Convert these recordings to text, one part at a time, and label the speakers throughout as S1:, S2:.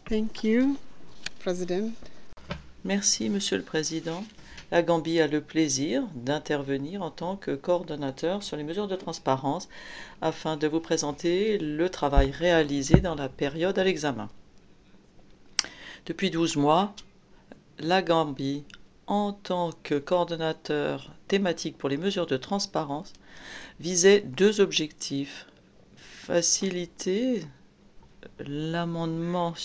S1: Thank you, President.
S2: Merci, Monsieur le Président. La Gambie a le plaisir d'intervenir en tant que coordonnateur sur les mesures de transparence afin de vous présenter le travail réalisé dans la période à l'examen. Depuis 12 mois, la Gambie, en tant que coordonnateur thématique pour les mesures de transparence, visait deux objectifs. Faciliter l'amendement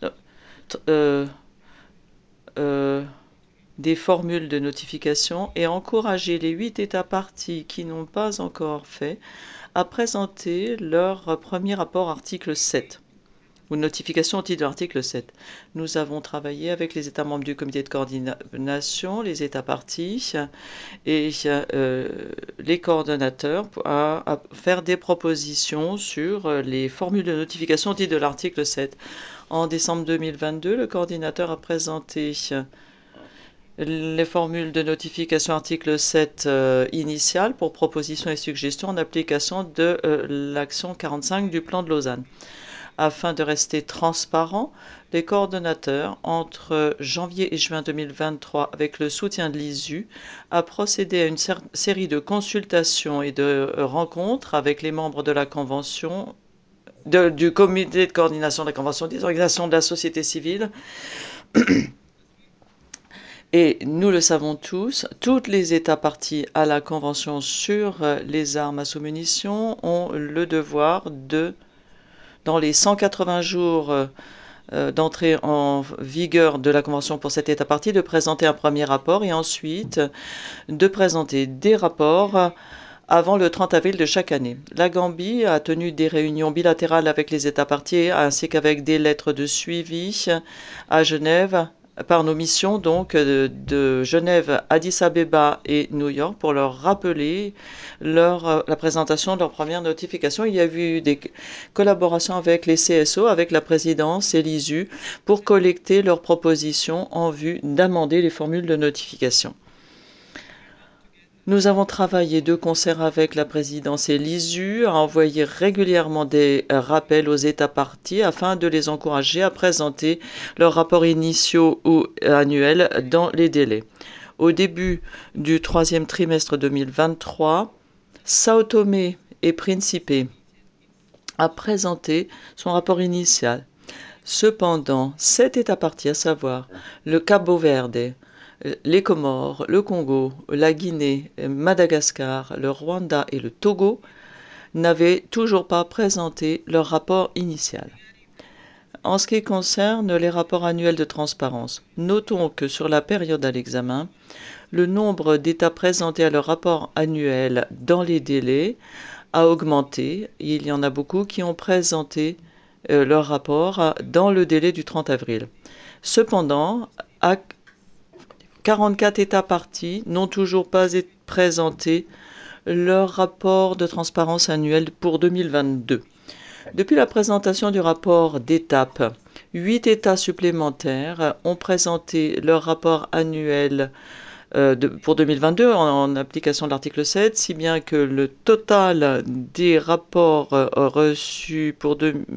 S2: des formules de notification et encourager les 8 États parties qui n'ont pas encore fait à présenter leur premier rapport article 7 ou notification au titre de l'article 7. Nous avons travaillé avec les États membres du comité de coordination, les États parties et les coordonnateurs à faire des propositions sur les formules de notification au titre de l'article 7. En décembre 2022, le coordinateur a présenté les formules de notification article 7 initial pour propositions et suggestions en application de l'action 45 du plan de Lausanne. Afin de rester transparent, les coordonnateurs, entre janvier et juin 2023, avec le soutien de l'ISU, a procédé à une série de consultations et de rencontres avec les membres de la Convention, du comité de coordination de la Convention des organisations de la société civile. Et nous le savons tous, toutes les États parties à la Convention sur les armes à sous-munitions ont le devoir de, dans les 180 jours d'entrée en vigueur de la Convention pour cet État partie, de présenter un premier rapport et ensuite de présenter des rapports avant le 30 avril de chaque année. La Gambie a tenu des réunions bilatérales avec les États parties ainsi qu'avec des lettres de suivi à Genève par nos missions donc de Genève, Addis Abeba et New York pour leur rappeler la présentation de leur première notification. Il y a eu des collaborations avec les CSO, avec la présidence et l'ISU pour collecter leurs propositions en vue d'amender les formules de notification. Nous avons travaillé de concert avec la présidence et l'ISU à envoyer régulièrement des rappels aux États parties afin de les encourager à présenter leurs rapports initiaux ou annuels dans les délais. Au début du troisième trimestre 2023, Sao Tomé et Principe a présenté son rapport initial. Cependant, 7 États parties, à savoir le Cabo-Verde, les Comores, le Congo, la Guinée, Madagascar, le Rwanda et le Togo, n'avaient toujours pas présenté leur rapport initial. En ce qui concerne les rapports annuels de transparence, notons que sur la période à l'examen, le nombre d'États présentés à leur rapport annuel dans les délais a augmenté. Il y en a beaucoup qui ont présenté leur rapport dans le délai du 30 avril. Cependant, 44 États parties n'ont toujours pas présenté leur rapport de transparence annuel pour 2022. Depuis la présentation du rapport d'étape, 8 États supplémentaires ont présenté leur rapport annuel pour 2022 en application de l'article 7, si bien que le total des rapports reçus pour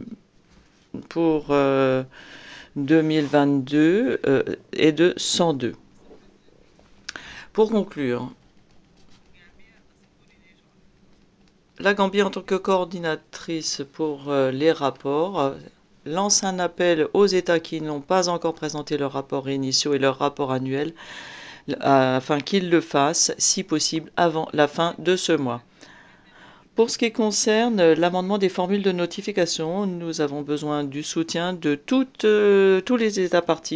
S2: 2022 est de 102. Pour conclure, la Gambie, en tant que coordinatrice pour les rapports, lance un appel aux États qui n'ont pas encore présenté leurs rapports initiaux et leurs rapports annuels afin qu'ils le fassent, si possible, avant la fin de ce mois. Pour ce qui concerne l'amendement des formules de notification, nous avons besoin du soutien de tous les États parties